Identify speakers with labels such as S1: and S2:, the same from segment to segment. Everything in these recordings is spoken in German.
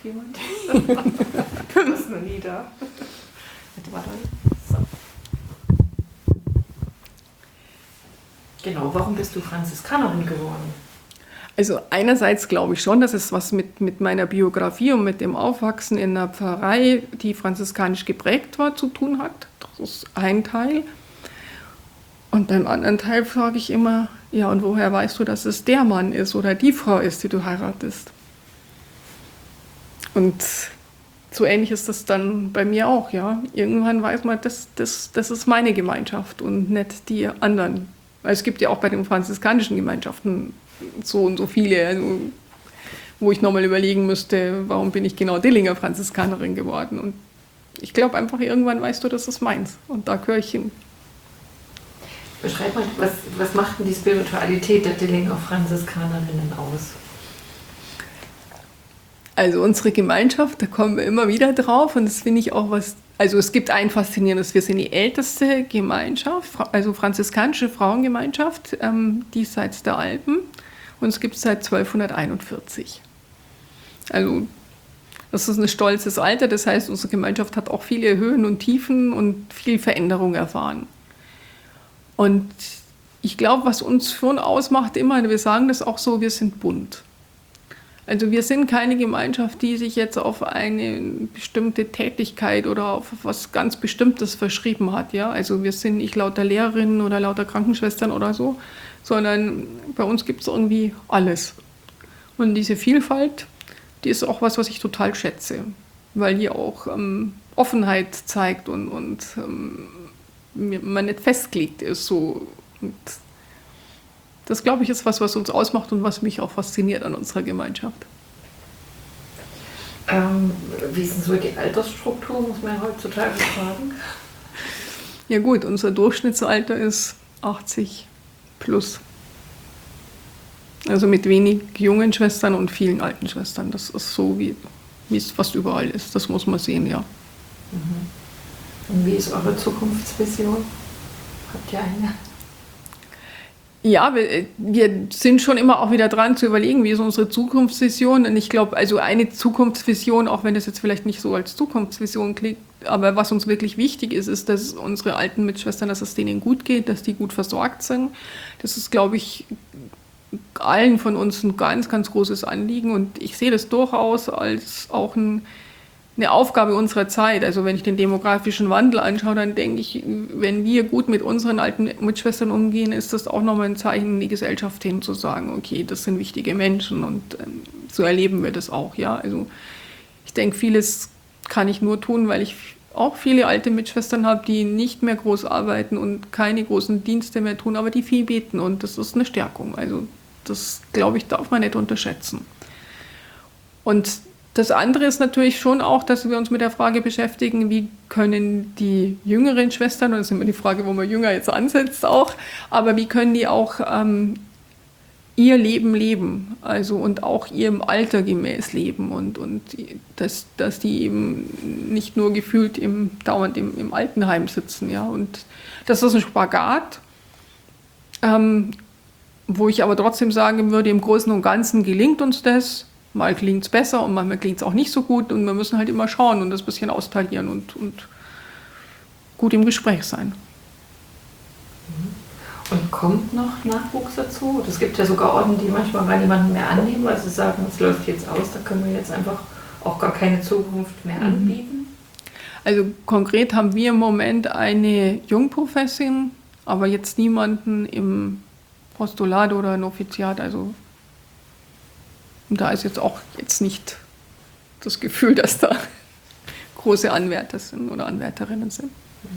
S1: jemand? Du bist noch nie da. Warte. So. Genau, warum bist du Franziskanerin geworden?
S2: Also einerseits glaube ich schon, dass es was mit meiner Biografie und mit dem Aufwachsen in einer Pfarrei, die franziskanisch geprägt war, zu tun hat. Das ist ein Teil. Und beim anderen Teil frage ich immer, ja, und woher weißt du, dass es der Mann ist oder die Frau ist, die du heiratest? Und so ähnlich ist das dann bei mir auch, ja. Irgendwann weiß man, das ist meine Gemeinschaft und nicht die anderen. Weil es gibt ja auch bei den franziskanischen Gemeinschaften so und so viele, also, wo ich nochmal überlegen müsste, warum bin ich genau Dillinger Franziskanerin geworden. Und ich glaube einfach, irgendwann weißt du, das ist meins. Und da gehöre ich hin.
S1: Beschreib mal, was macht denn die Spiritualität der Dillinger Franziskanerinnen aus?
S2: Also unsere Gemeinschaft, da kommen wir immer wieder drauf und das finde ich auch was, also es gibt ein faszinierendes, wir sind die älteste Gemeinschaft, also franziskanische Frauengemeinschaft, diesseits der Alpen und es gibt es seit 1241. Also das ist ein stolzes Alter, das heißt, unsere Gemeinschaft hat auch viele Höhen und Tiefen und viel Veränderung erfahren. Und ich glaube, was uns schon ausmacht immer, wir sagen das auch so, wir sind bunt. Also wir sind keine Gemeinschaft, die sich jetzt auf eine bestimmte Tätigkeit oder auf was ganz Bestimmtes verschrieben hat. Ja? Also wir sind nicht lauter Lehrerinnen oder lauter Krankenschwestern oder so, sondern bei uns gibt es irgendwie alles. Und diese Vielfalt, die ist auch was ich total schätze, weil die auch Offenheit zeigt und man nicht festgelegt ist. So. Und das, glaube ich, ist was uns ausmacht und was mich auch fasziniert an unserer Gemeinschaft.
S1: Wie ist denn so die Altersstruktur, muss man heutzutage fragen?
S2: Ja gut, unser Durchschnittsalter ist 80 plus. Also mit wenig jungen Schwestern und vielen alten Schwestern. Das ist so, wie es fast überall ist. Das muss man sehen, ja.
S1: Und wie ist eure Zukunftsvision? Habt ihr eine?
S2: Ja, wir sind schon immer auch wieder dran zu überlegen, wie ist unsere Zukunftsvision. Und ich glaube, also eine Zukunftsvision, auch wenn das jetzt vielleicht nicht so als Zukunftsvision klingt, aber was uns wirklich wichtig ist, ist, dass unsere alten Mitschwestern, dass es denen gut geht, dass die gut versorgt sind. Das ist, glaube ich, allen von uns ein ganz, ganz großes Anliegen. Und ich sehe das durchaus als auch eine Aufgabe unserer Zeit. Also wenn ich den demografischen Wandel anschaue, dann denke ich, wenn wir gut mit unseren alten Mitschwestern umgehen, ist das auch nochmal ein Zeichen in die Gesellschaft hin, zu sagen, okay, das sind wichtige Menschen und so erleben wir das auch. Ja? Also ich denke, vieles kann ich nur tun, weil ich auch viele alte Mitschwestern habe, die nicht mehr groß arbeiten und keine großen Dienste mehr tun, aber die viel beten und das ist eine Stärkung. Also das, glaube ich, darf man nicht unterschätzen. Und das andere ist natürlich schon auch, dass wir uns mit der Frage beschäftigen, wie können die jüngeren Schwestern, und das ist immer die Frage, wo man jünger jetzt ansetzt auch, aber wie können die auch ihr Leben leben, also und auch ihrem Alter gemäß leben und dass die eben nicht nur gefühlt dauernd im Altenheim sitzen. Ja? Und das ist ein Spagat, wo ich aber trotzdem sagen würde, im Großen und Ganzen gelingt uns das. Mal klingt es besser und manchmal klingt es auch nicht so gut und wir müssen halt immer schauen und das ein bisschen austarieren und gut im Gespräch sein.
S1: Und kommt noch Nachwuchs dazu? Es gibt ja sogar Orden, die manchmal gar niemanden mehr annehmen, weil sie sagen, es läuft jetzt aus, da können wir jetzt einfach auch gar keine Zukunft mehr anbieten.
S2: Also konkret haben wir im Moment eine Jungprofessin, aber jetzt niemanden im Postulat oder Noviziat, also und da ist jetzt auch nicht das Gefühl, dass da große Anwärter sind oder Anwärterinnen sind.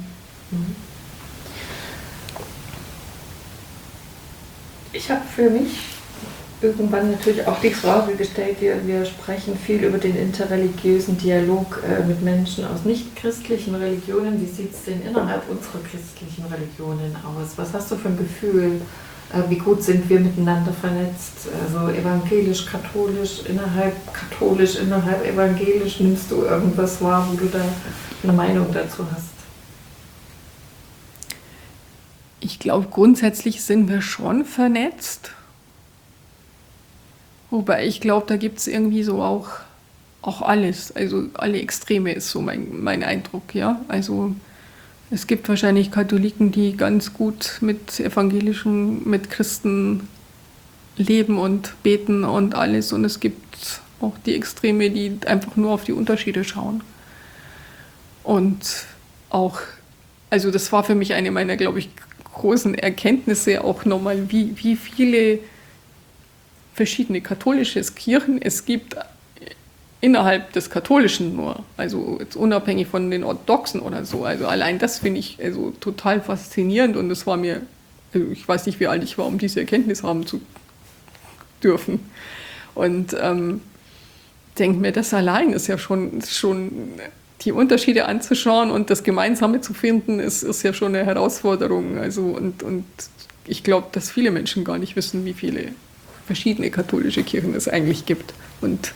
S1: Ich habe für mich irgendwann natürlich auch die Frage gestellt, wir sprechen viel über den interreligiösen Dialog mit Menschen aus nicht-christlichen Religionen. Wie sieht es denn innerhalb unserer christlichen Religionen aus? Was hast du für ein Gefühl? Wie gut sind wir miteinander vernetzt? Also evangelisch, innerhalb evangelisch, nimmst du irgendwas wahr, wo du da eine Meinung dazu hast?
S2: Ich glaube, grundsätzlich sind wir schon vernetzt. Wobei ich glaube, da gibt es irgendwie so auch auch alles, also alle Extreme ist so mein Eindruck, ja. Also es gibt wahrscheinlich Katholiken, die ganz gut mit Evangelischen, mit Christen leben und beten und alles. Und es gibt auch die Extreme, die einfach nur auf die Unterschiede schauen. Und auch, also das war für mich eine meiner, glaube ich, großen Erkenntnisse auch nochmal, wie viele verschiedene katholische Kirchen es gibt innerhalb des Katholischen nur, also jetzt unabhängig von den Orthodoxen oder so. Also allein das finde ich also total faszinierend und es war mir, also ich weiß nicht, wie alt ich war, um diese Erkenntnis haben zu dürfen. Und denke mir, das allein ist ja schon die Unterschiede anzuschauen und das Gemeinsame zu finden, ist ja schon eine Herausforderung. Also und ich glaube, dass viele Menschen gar nicht wissen, wie viele verschiedene katholische Kirchen es eigentlich gibt. Und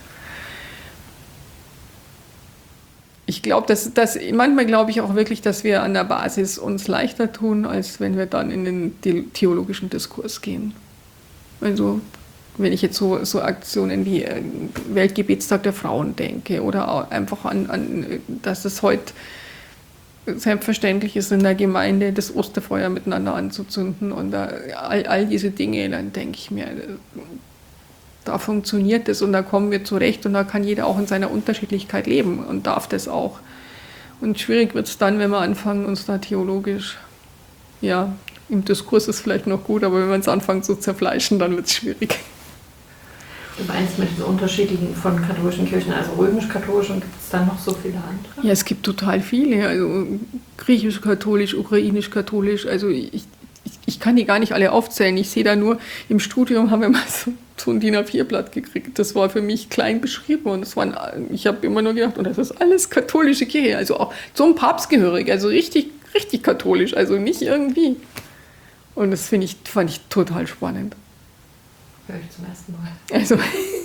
S2: ich glaube, manchmal glaube ich auch wirklich, dass wir an der Basis uns leichter tun, als wenn wir dann in den theologischen Diskurs gehen. Also wenn ich jetzt so Aktionen wie Weltgebetstag der Frauen denke oder auch einfach an, dass es heute selbstverständlich ist in der Gemeinde, das Osterfeuer miteinander anzuzünden und all diese Dinge, dann denke ich mir, da funktioniert es und da kommen wir zurecht und da kann jeder auch in seiner Unterschiedlichkeit leben und darf das auch. Und schwierig wird es dann, wenn wir anfangen, uns da theologisch, ja, im Diskurs ist vielleicht noch gut, aber wenn wir uns anfangen zu zerfleischen, dann wird es schwierig.
S1: Du meinst mit den unterschiedlichen von katholischen Kirchen, also römisch-katholischen, gibt es dann noch so viele andere?
S2: Ja, es gibt total viele, also griechisch-katholisch, ukrainisch-katholisch, also ich kann die gar nicht alle aufzählen. Ich sehe da nur, im Studium haben wir mal so ein DIN A4-Blatt gekriegt. Das war für mich klein beschrieben und ich habe immer nur gedacht, und das ist alles katholische Kirche, also auch zum Papst gehörig, also richtig, richtig katholisch, also nicht irgendwie. Und das fand ich total spannend.
S1: Höre ich zum ersten Mal.
S2: Also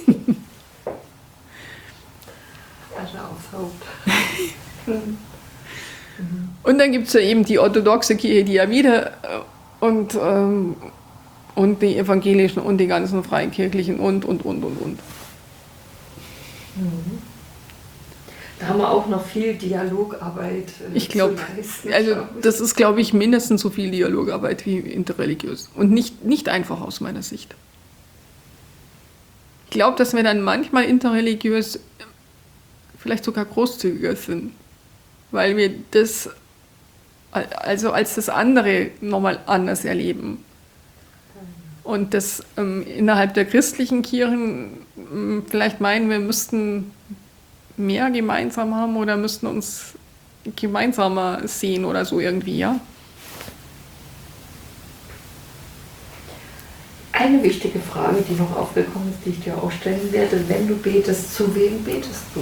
S1: Asche aufs Haupt.
S2: Und dann gibt es ja eben die orthodoxe Kirche, die ja wieder und die evangelischen und die ganzen freikirchlichen und.
S1: Da haben wir auch noch viel Dialogarbeit
S2: ich glaube,
S1: zu leisten.
S2: also das ist, glaube ich, mindestens so viel Dialogarbeit wie interreligiös. Und nicht einfach aus meiner Sicht. Ich glaube, dass wir dann manchmal interreligiös vielleicht sogar großzügiger sind, weil wir das also als das andere nochmal anders erleben. Und das innerhalb der christlichen Kirchen vielleicht meinen, wir müssten mehr gemeinsam haben oder müssten uns gemeinsamer sehen oder so irgendwie, ja.
S1: Eine wichtige Frage, die noch aufgekommen ist, die ich dir auch stellen werde, wenn du betest, zu wem betest du?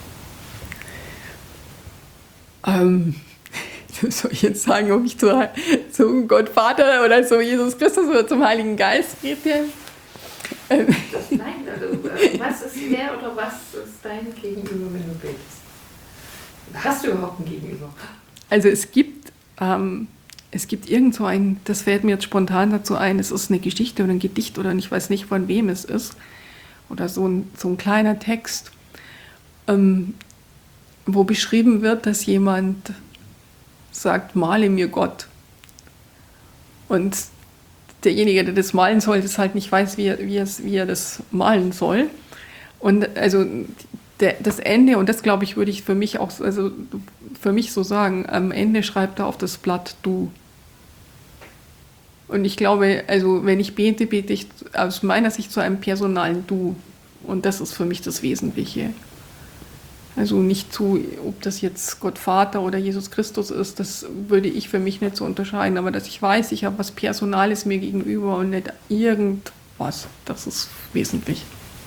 S2: Soll ich jetzt sagen, ob ich zum Gott Vater oder zu Jesus Christus oder zum Heiligen Geist bete?
S1: Nein, also, was ist wer oder was ist dein Gegenüber, wenn du betest? Hast du überhaupt ein Gegenüber?
S2: Also es gibt irgend so ein, das fällt mir jetzt spontan dazu ein, es ist eine Geschichte oder ein Gedicht oder ich weiß nicht, von wem es ist, oder so ein kleiner Text, wo beschrieben wird, dass jemand sagt, male mir Gott. Und derjenige, der das malen soll, das halt nicht weiß, wie er das malen soll. Und also das Ende, und das glaube ich, würde ich für mich auch, also für mich so sagen, am Ende schreibt er auf das Blatt du. Und ich glaube, also wenn ich bete ich aus meiner Sicht zu einem personalen Du. Und das ist für mich das Wesentliche. Also nicht ob das jetzt Gott Vater oder Jesus Christus ist, das würde ich für mich nicht so unterscheiden. Aber dass ich weiß, ich habe was Personales mir gegenüber und nicht irgendwas, das ist wesentlich.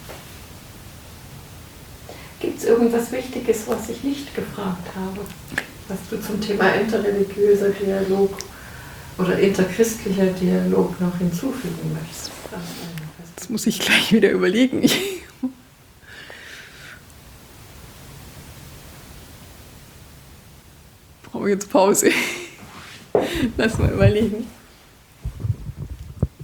S1: Gibt es irgendwas Wichtiges, was ich nicht gefragt habe, was du zum Thema interreligiöser Dialog oder interchristlicher Dialog noch hinzufügen möchtest?
S2: Das muss ich gleich wieder überlegen. Brauche jetzt Pause. Lass mal überlegen.